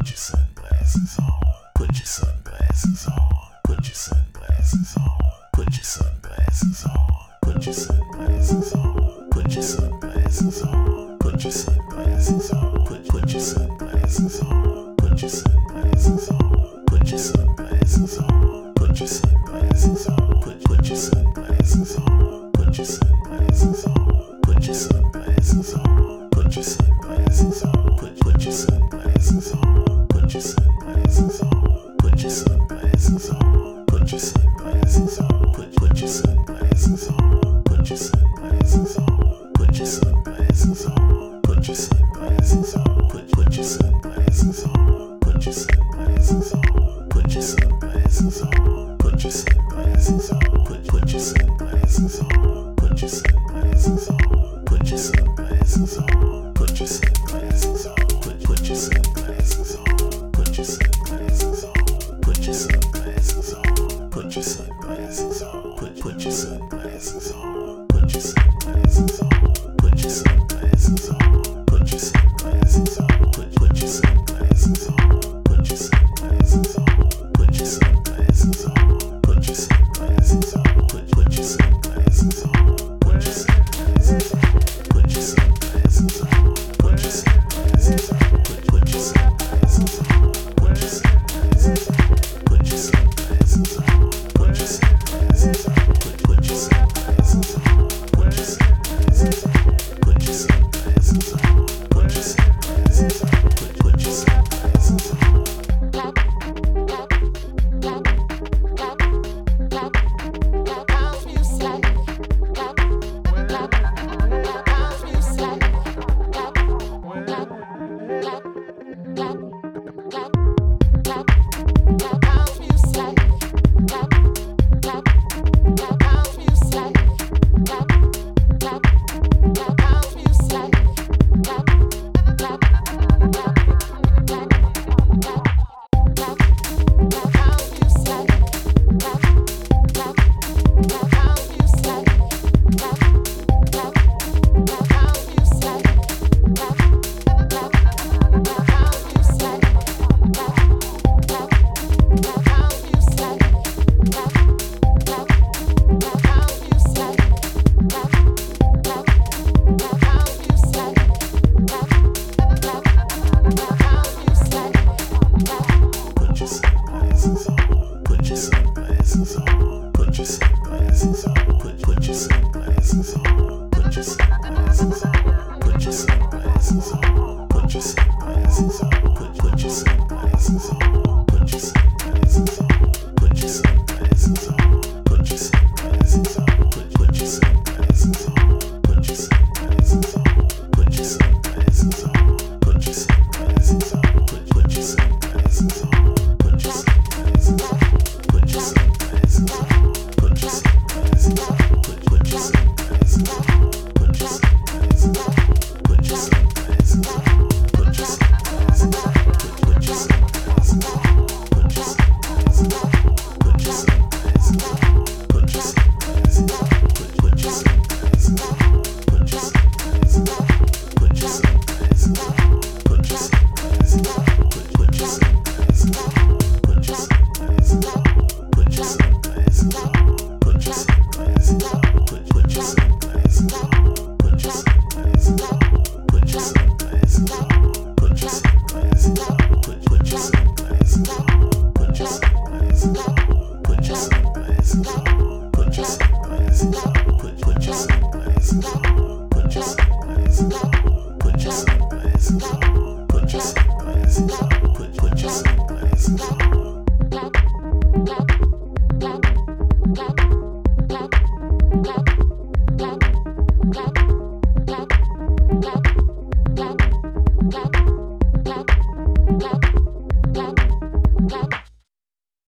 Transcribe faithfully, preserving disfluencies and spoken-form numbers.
Put your sunglasses on. Put your sunglasses on. Put your sunglasses on. Put your sunglasses on. Put your sunglasses on. Put your sunglasses on. Put your sunglasses on. Put put your sunglasses on. Put your sunglasses on. Put your sunglasses on. Put your sunglasses on. Put put your sunglasses on. Put your sunglasses on. Put your sunglasses on. Put your sunglasses on. Put put your sunglasses on. Put your sunglasses on. Put your sunglasses on. Put your sunglasses on. Put put your sunglasses on. Put your sunglasses on. Put your sunglasses on. Put your sunglasses on. Put put your sunglasses on. Put your sunglasses on. Put your sunglasses on. Put your sunglasses on. Put put your sunglasses on. Put your sunglasses on. Put your sunglasses on. Put your sunglasses on. Put put your sunglasses on. Put your sunglasses on. Put your sunglasses on. Put your sunglasses on. Put put your sunglasses on. Put your sunglasses on. Put your sunglasses on. Put your sunglasses on. Put put your sunglasses on. Put your sunglasses on. Put your sunglasses on. Put your sunglasses on. Put put your sunglasses on. Put your sunglasses on. Put your sunglasses on. Put your sunglasses on. Put put your sunglasses on. Put your sunglasses on. Put your sunglasses on. Put your sunglasses on. Put put your sunglasses on. Put your sunglasses on. Put your sunglasses on. Put your sunglasses on. Put put your sunglasses on. Put your sunglasses on. Put put your sunglasses on.